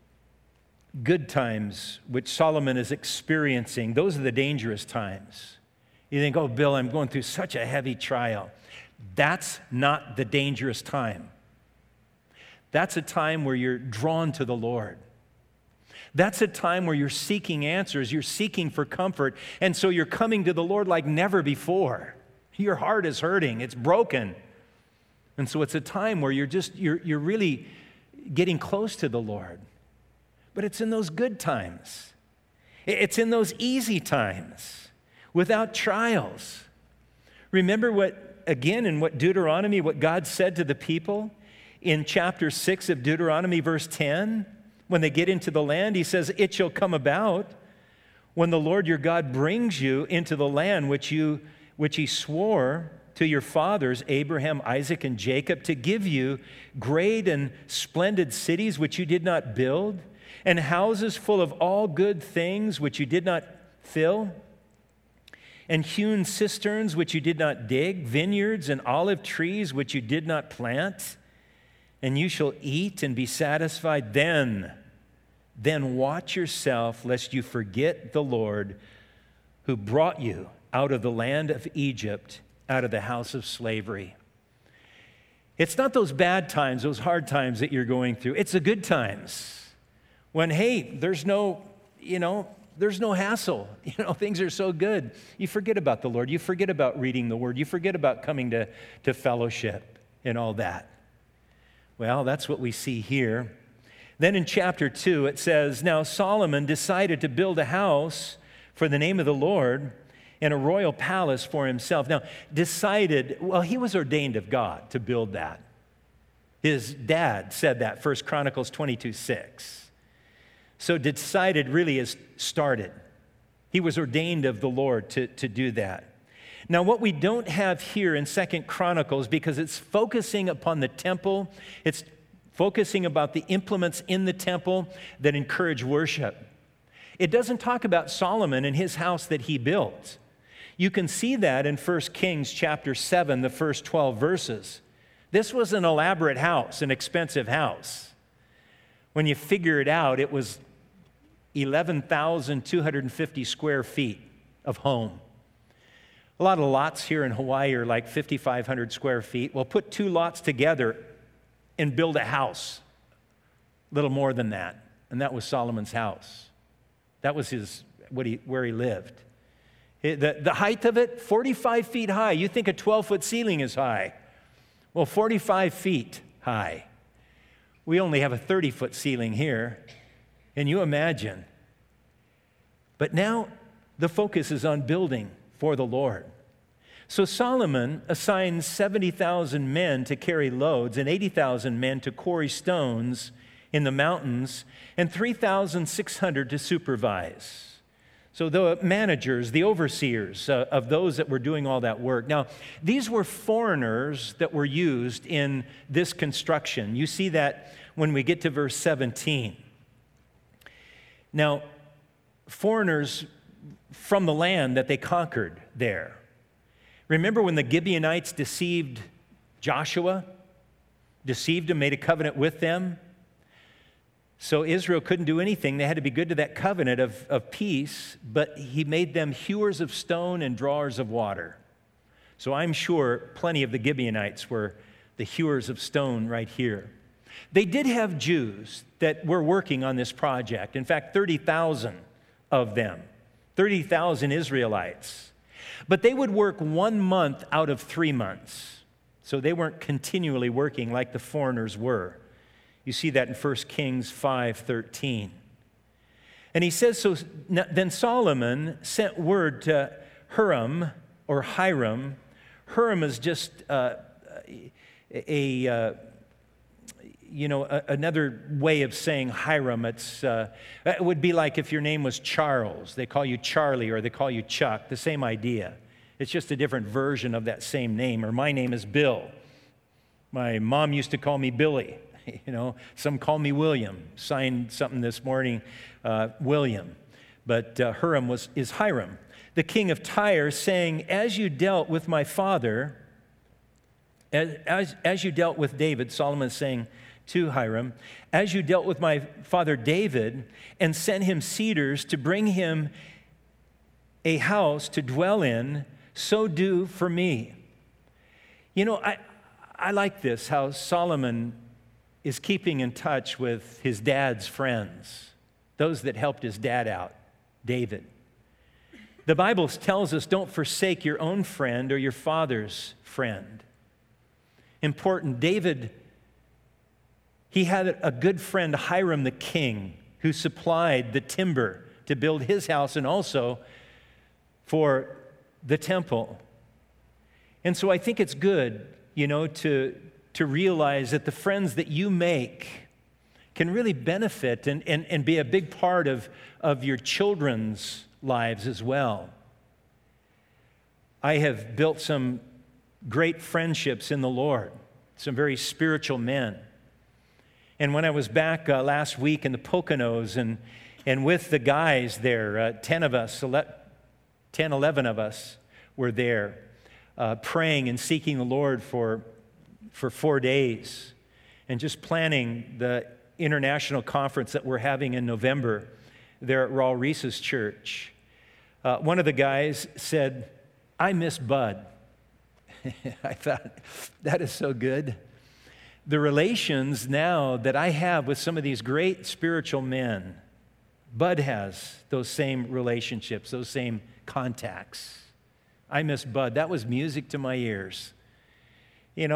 good times which Solomon is experiencing, those are the dangerous times. You think, oh, Bill, I'm going through such a heavy trial. That's not the dangerous time. That's a time where you're drawn to the Lord. That's a time where you're seeking answers, you're seeking for comfort, and so you're coming to the Lord like never before. Your heart is hurting, it's broken. And so it's a time where you're really getting close to the Lord. But it's in those good times. It's in those easy times, without trials. Remember what Deuteronomy, what God said to the people in chapter 6 of Deuteronomy, verse 10? When they get into the land, he says, it shall come about when the Lord your God brings you into the land which he swore to your fathers, Abraham, Isaac, and Jacob, to give you great and splendid cities which you did not build, and houses full of all good things which you did not fill, and hewn cisterns which you did not dig, vineyards and olive trees which you did not plant, and you shall eat and be satisfied. Then watch yourself, lest you forget the Lord who brought you out of the land of Egypt, out of the house of slavery. It's not those bad times, those hard times that you're going through. It's the good times when, hey, there's no hassle. Things are so good. You forget about the Lord. You forget about reading the Word. You forget about coming to fellowship and all that. Well, that's what we see here. Then in chapter 2, it says, now Solomon decided to build a house for the name of the Lord and a royal palace for himself. Now, he was ordained of God to build that. His dad said that, 1 Chronicles 22:6. So decided really is started. He was ordained of the Lord to do that. Now, what we don't have here in 2 Chronicles, because it's focusing upon the temple, it's focusing about the implements in the temple that encourage worship. It doesn't talk about Solomon and his house that he built. You can see that in 1 Kings chapter 7, the first 12 verses. This was an elaborate house, an expensive house. When you figure it out, it was 11,250 square feet of home. A lot of lots here in Hawaii are like 5,500 square feet. Well, put two lots together and build a house, a little more than that. And that was Solomon's house. That was where he lived. The height of it, 45 feet high. You think a 12-foot ceiling is high. Well, 45 feet high. We only have a 30-foot ceiling here. Can you imagine? But now the focus is on building for the Lord. So Solomon assigns 70,000 men to carry loads and 80,000 men to quarry stones in the mountains and 3,600 to supervise. So the managers, the overseers of those that were doing all that work. Now, these were foreigners that were used in this construction. You see that when we get to verse 17. Now, foreigners from the land that they conquered there. Remember when the Gibeonites deceived Joshua? Deceived him, made a covenant with them? So Israel couldn't do anything. They had to be good to that covenant of peace, but he made them hewers of stone and drawers of water. So I'm sure plenty of the Gibeonites were the hewers of stone right here. They did have Jews that were working on this project. In fact, 30,000 of them, 30,000 Israelites. But they would work 1 month out of 3 months. So they weren't continually working like the foreigners were. You see that in 1 Kings 5:13. And he says, so then Solomon sent word to Hiram, or Hiram. Hiram is just another way of saying Hiram. It would be like if your name was Charles. They call you Charlie or they call you Chuck, the same idea. It's just a different version of that same name. Or my name is Bill. My mom used to call me Billy. Some call me William. Signed something this morning, William. But Hiram is Hiram, the king of Tyre, saying, as you dealt with my father, as you dealt with David, Solomon is saying to Hiram, as you dealt with my father David and sent him cedars to bring him a house to dwell in, so do for me. I like this, how Solomon is keeping in touch with his dad's friends, those that helped his dad out, David. The Bible tells us don't forsake your own friend or your father's friend. Important, David, he had a good friend, Hiram the king, who supplied the timber to build his house and also for the temple. And so I think it's good, to realize that the friends that you make can really benefit and be a big part of your children's lives as well. I have built some great friendships in the Lord, some very spiritual men. And when I was back last week in the Poconos and with the guys there, 10, 11 of us were there praying and seeking the Lord for 4 days and just planning the international conference that we're having in November there at Raul Reese's church. One of the guys said, I miss Bud. I thought, that is so good. The relations now that I have with some of these great spiritual men, Bud has those same relationships, those same contacts. I miss Bud. That was music to my ears. He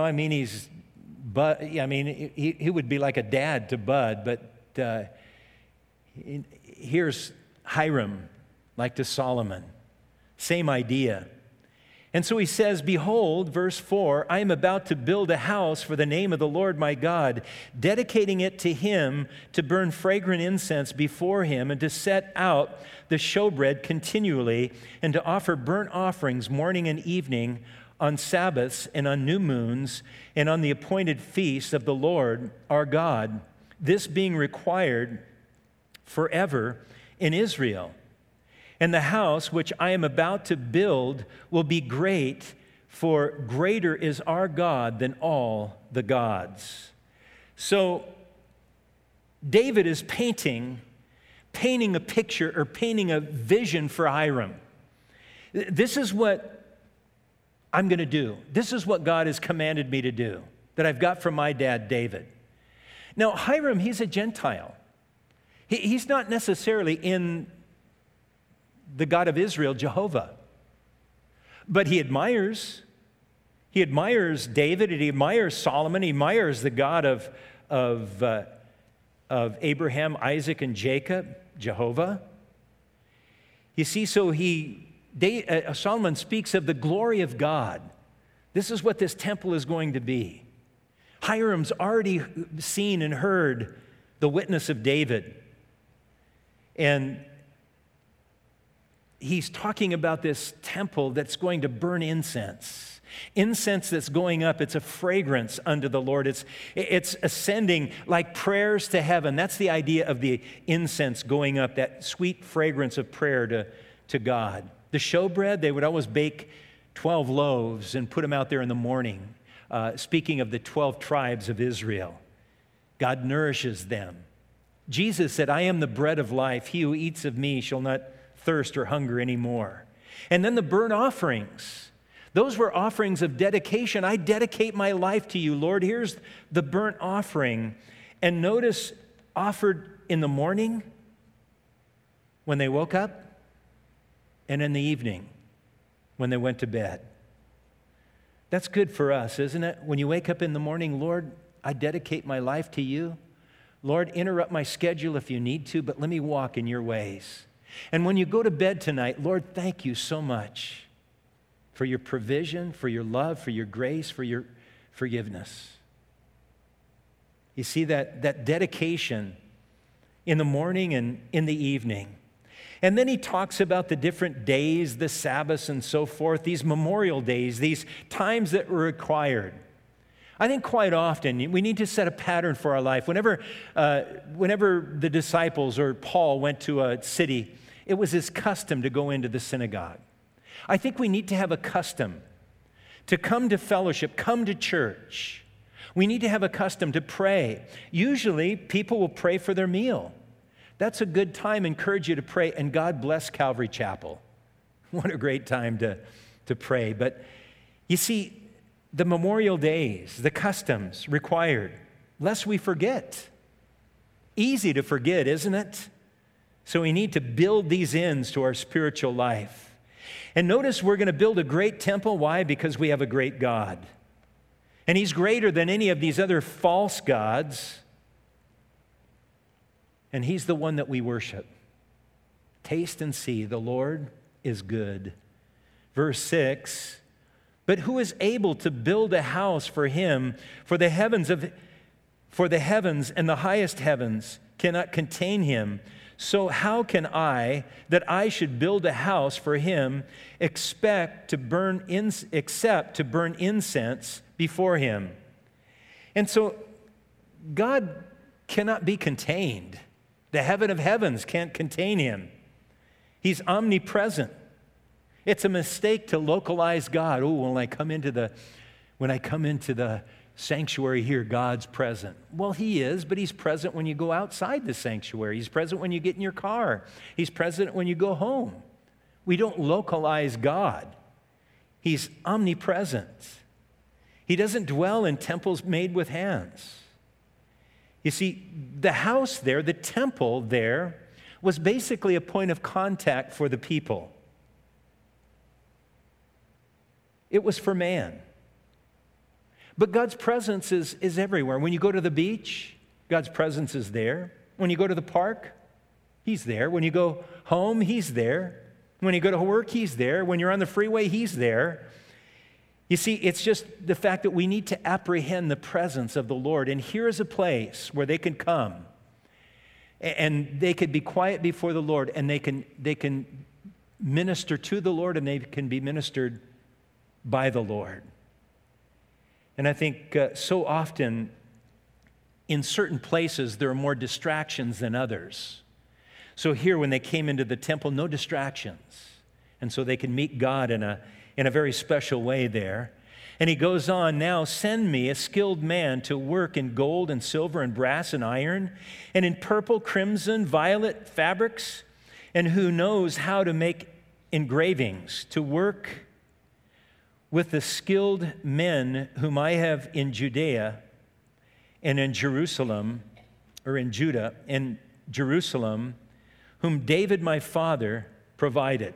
would be like a dad to Bud, but here's Hiram, like to Solomon. Same idea. And so he says, behold, verse 4, I am about to build a house for the name of the Lord my God, dedicating it to him to burn fragrant incense before him and to set out the showbread continually and to offer burnt offerings morning and evening on Sabbaths and on new moons and on the appointed feasts of the Lord our God, this being required forever in Israel. And the house which I am about to build will be great, for greater is our God than all the gods. So David is painting a picture or painting a vision for Hiram. This is what I'm going to do. This is what God has commanded me to do, that I've got from my dad, David. Now, Hiram, he's a Gentile. He's not necessarily in the God of Israel, Jehovah. But he admires David, and he admires Solomon, he admires the God of Abraham, Isaac, and Jacob, Jehovah. You see, so Solomon speaks of the glory of God. This is what this temple is going to be. Hiram's already seen and heard the witness of David. And he's talking about this temple that's going to burn incense. Incense that's going up, it's a fragrance unto the Lord. It's ascending like prayers to heaven. That's the idea of the incense going up, that sweet fragrance of prayer to God. The showbread, they would always bake 12 loaves and put them out there in the morning, speaking of the 12 tribes of Israel. God nourishes them. Jesus said, I am the bread of life. He who eats of me shall not thirst or hunger anymore. And then the burnt offerings. Those were offerings of dedication. I dedicate my life to you, Lord. Here's the burnt offering. And notice, offered in the morning when they woke up, and in the evening when they went to bed. That's good for us, isn't it? When you wake up in the morning, Lord, I dedicate my life to you. Lord, interrupt my schedule if you need to, but let me walk in your ways. And when you go to bed tonight, Lord, thank you so much for your provision, for your love, for your grace, for your forgiveness. You see that dedication in the morning and in the evening. And then he talks about the different days, the Sabbaths and so forth, these memorial days, these times that were required. I think quite often we need to set a pattern for our life. Whenever the disciples or Paul went to a city, it was his custom to go into the synagogue. I think we need to have a custom to come to fellowship, come to church. We need to have a custom to pray. Usually, people will pray for their meal. That's a good time. Encourage you to pray, and God bless Calvary Chapel. What a great time to pray. But you see, the memorial days, the customs required, lest we forget. Easy to forget, isn't it? So we need to build these ends to our spiritual life. And notice we're going to build a great temple. Why? Because we have a great God. And He's greater than any of these other false gods. And He's the one that we worship. Taste and see, the Lord is good. Verse 6, but who is able to build a house for Him, for the heavens and the highest heavens cannot contain Him. So how can I, that I should build a house for Him, except to burn incense before Him? And so God cannot be contained. The heaven of heavens can't contain Him. He's omnipresent. It's a mistake to localize God. Oh, when I come into the sanctuary here, God's present. Well, He is, but He's present when you go outside the sanctuary. He's present when you get in your car. He's present when you go home. We don't localize God. He's omnipresent. He doesn't dwell in temples made with hands. You see, the house there, the temple there, was basically a point of contact for the people. It was for man. But God's presence is everywhere. When you go to the beach, God's presence is there. When you go to the park, He's there. When you go home, He's there. When you go to work, He's there. When you're on the freeway, He's there. You see, it's just the fact that we need to apprehend the presence of the Lord. And here is a place where they can come and they could be quiet before the Lord, and they can minister to the Lord, and they can be ministered by the Lord. And I think so often in certain places there are more distractions than others. So here, when they came into the temple, no distractions. And so they can meet God in a very special way there. And he goes on, now send me a skilled man to work in gold and silver and brass and iron, and in purple, crimson, violet fabrics, and who knows how to make engravings, to work with the skilled men whom I have in Judea and in Jerusalem, or in Judah, and Jerusalem, whom David my father provided.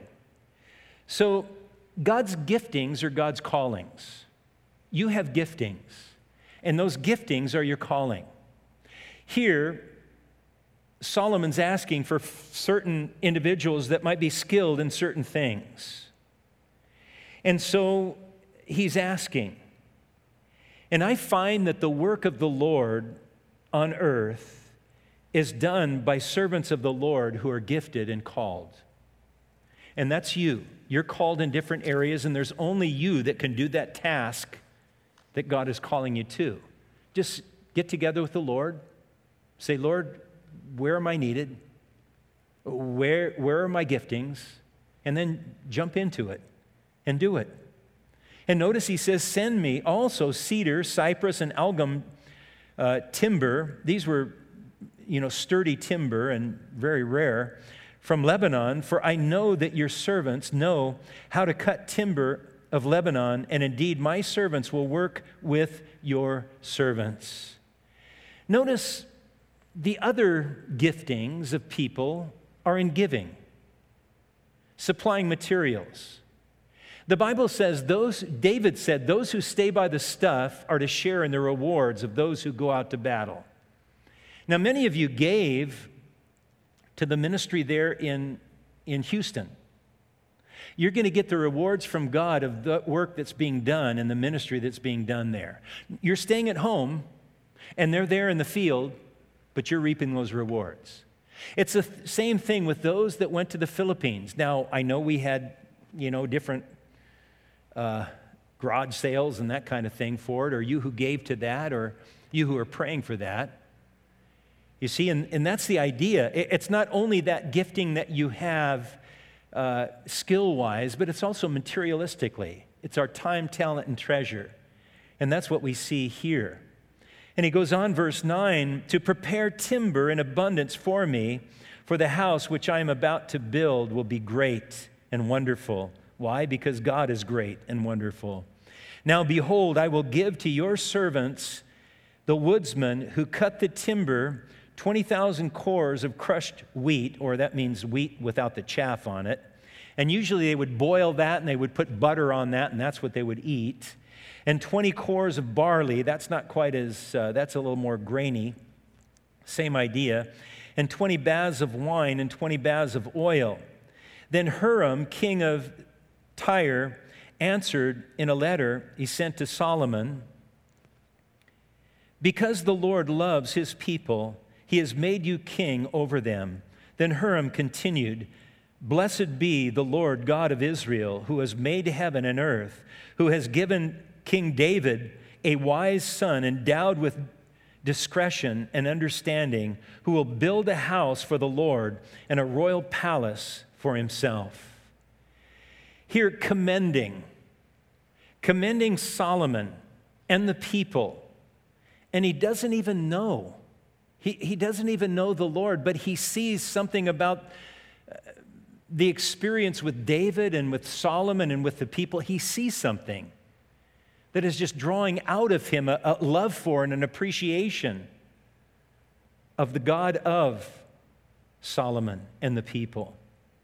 So God's giftings are God's callings. You have giftings, and those giftings are your calling. Here, Solomon's asking for certain individuals that might be skilled in certain things. And so he's asking. And I find that the work of the Lord on earth is done by servants of the Lord who are gifted and called. And that's you. You're called in different areas, and there's only you that can do that task that God is calling you to. Just get together with the Lord. Say, Lord, where am I needed? Where are my giftings? And then jump into it and do it. And notice he says, send me also cedar, cypress, and algum timber. These were, sturdy timber and very rare from Lebanon, for I know that your servants know how to cut timber of Lebanon, and indeed my servants will work with your servants. Notice the other giftings of people are in giving, supplying materials. The Bible says David said, those who stay by the stuff are to share in the rewards of those who go out to battle. Now, many of you gave to the ministry there in Houston. You're going to get the rewards from God of the work that's being done and the ministry that's being done there. You're staying at home, and they're there in the field, but you're reaping those rewards. It's the same thing with those that went to the Philippines. Now, I know we had, different garage sales and that kind of thing for it, or you who gave to that, or you who are praying for that. You see, and that's the idea. It's not only that gifting that you have skill-wise, but it's also materialistically. It's our time, talent, and treasure. And that's what we see here. And he goes on, verse 9, to prepare timber in abundance for me, for the house which I am about to build will be great and wonderful. Why? Because God is great and wonderful. Now behold, I will give to your servants, the woodsmen who cut the timber, 20,000 cores of crushed wheat, or that means wheat without the chaff on it. And usually they would boil that and they would put butter on that, and that's what they would eat. And 20 cores of barley, that's not quite as, that's a little more grainy. Same idea. And 20 baths of wine and 20 baths of oil. Then Huram, king of Tyre, answered in a letter he sent to Solomon, because the Lord loves his people, he has made you king over them. Then Huram continued, blessed be the Lord God of Israel, who has made heaven and earth, who has given King David a wise son endowed with discretion and understanding, who will build a house for the Lord and a royal palace for himself. Here, commending Solomon and the people, and he doesn't even know. He doesn't even know the Lord, but he sees something about the experience with David and with Solomon and with the people. He sees something that is just drawing out of him a love for and an appreciation of the God of Solomon and the people.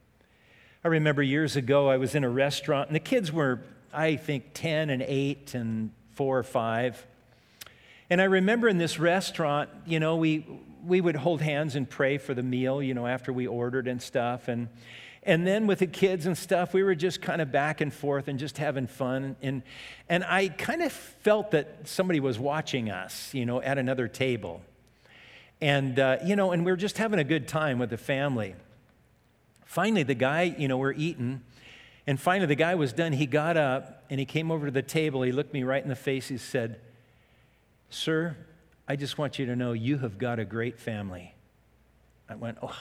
I remember years ago I was in a restaurant, and the kids were, I think, 10 and 8 and 4 or 5. And I remember in this restaurant, we would hold hands and pray for the meal, after we ordered and stuff. And then with the kids and stuff, we were just kind of back and forth and just having fun. And I kind of felt that somebody was watching us, at another table. And, and we were just having a good time with the family. Finally, the guy, we're eating. And finally, the guy was done. He got up and he came over to the table. He looked me right in the face. He said, sir, I just want you to know you have got a great family. I went, oh,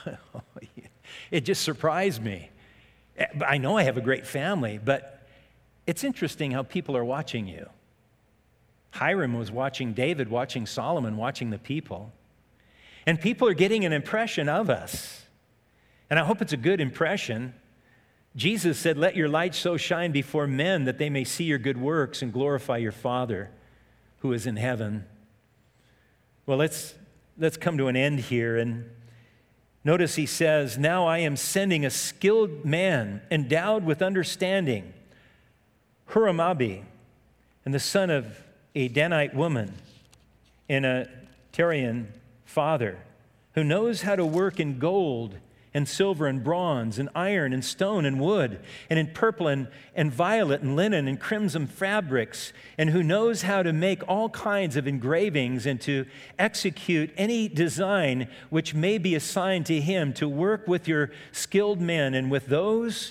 it just surprised me. I know I have a great family, but it's interesting how people are watching you. Hiram was watching David, watching Solomon, watching the people. And people are getting an impression of us. And I hope it's a good impression. Jesus said, let your light so shine before men that they may see your good works and glorify your Father who is in heaven. Well, let's come to an end here. And notice he says, now I am sending a skilled man endowed with understanding, Huram-Abi, and the son of a Danite woman and a Tyrian father, who knows how to work in gold and silver and bronze and iron and stone and wood and in purple and violet and linen and crimson fabrics, and who knows how to make all kinds of engravings and to execute any design which may be assigned to him, to work with your skilled men and with those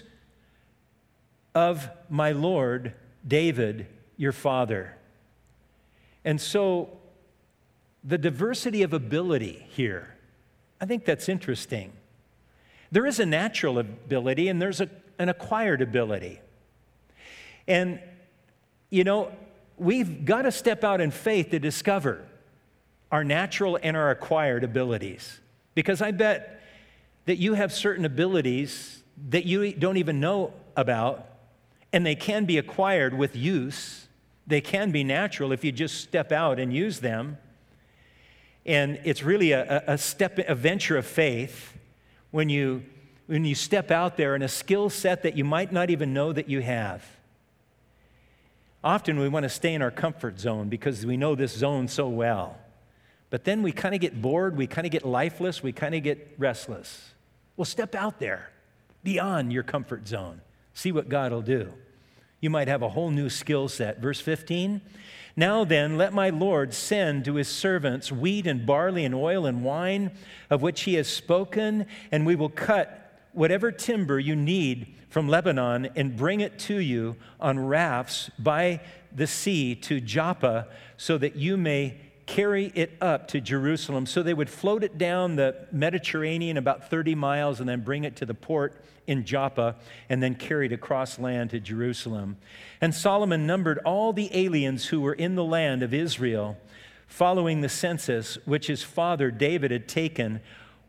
of my Lord David, your father. And so the diversity of ability here, I think that's interesting. There is a natural ability and there's an acquired ability. And You know, we've got to step out in faith to discover our natural and our acquired abilities. Because I bet that you have certain abilities that you don't even know about, and they can be acquired with use. They can be natural if you just step out and use them. And it's really a venture of faith when you step out there in a skill set that you might not even know that you have. Often we want to stay in our comfort zone because we know this zone so well. But then we kind of get bored, we kind of get lifeless, we kind of get restless. Well, step out there beyond your comfort zone. See what God will do. You might have a whole new skill set. Verse 15, now then, let my Lord send to his servants wheat and barley and oil and wine, of which he has spoken, and we will cut whatever timber you need from Lebanon and bring it to you on rafts by the sea to Joppa, so that you may carry it up to Jerusalem. So they would float it down the Mediterranean about 30 miles and then bring it to the port in Joppa and then carry it across land to Jerusalem. And Solomon numbered all the aliens who were in the land of Israel, following the census which his father David had taken.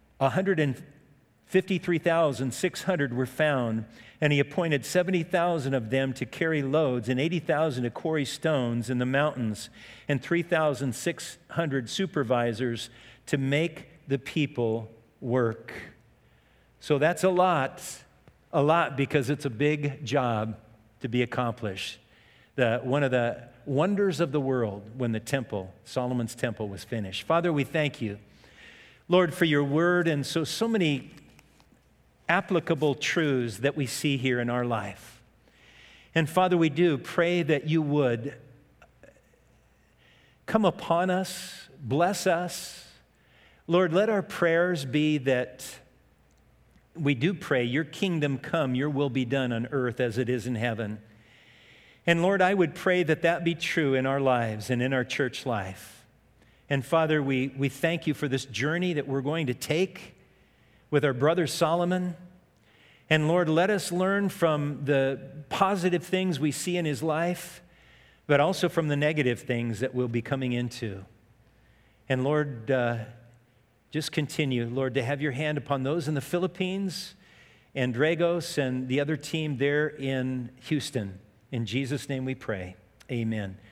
153,600 were found, and he appointed 70,000 of them to carry loads and 80,000 to quarry stones in the mountains and 3,600 supervisors to make the people work. So that's a lot because it's a big job to be accomplished. One of the wonders of the world when the temple, Solomon's temple, was finished. Father, we thank you, Lord, for your word, and so many applicable truths that we see here in our life. And Father, we do pray that you would come upon us, bless us. Lord, let our prayers be that we do pray, your kingdom come, your will be done on earth as it is in heaven. And Lord, I would pray that that be true in our lives and in our church life. And Father, we thank you for this journey that we're going to take with our brother Solomon. And Lord, let us learn from the positive things we see in his life, but also from the negative things that we'll be coming into. And Lord, just continue, Lord, to have your hand upon those in the Philippines and Dragos and the other team there in Houston. In Jesus' name we pray. Amen.